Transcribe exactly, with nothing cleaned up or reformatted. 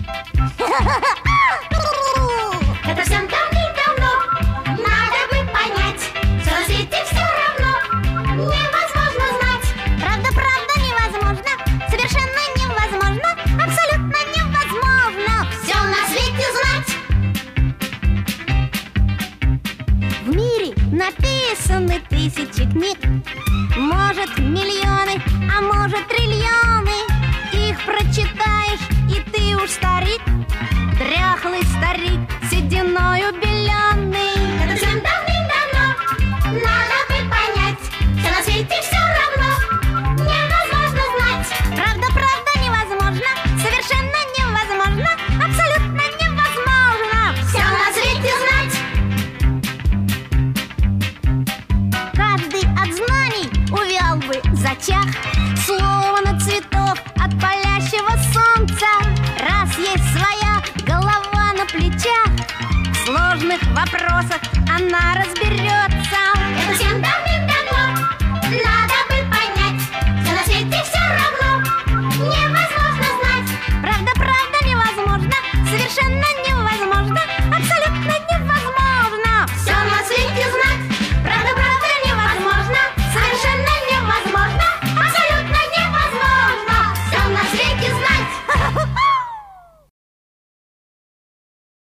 Это все давным-давно надо бы понять. Что на свете все равно невозможно знать. Правда, правда, невозможно. Совершенно невозможно. Абсолютно невозможно. Все на свете знать. В мире написаны тысячи книг. Может, миллионы, а может, триллионы. Их прочитаешь, и ты уж старик, дряхлый старик, сединою белый.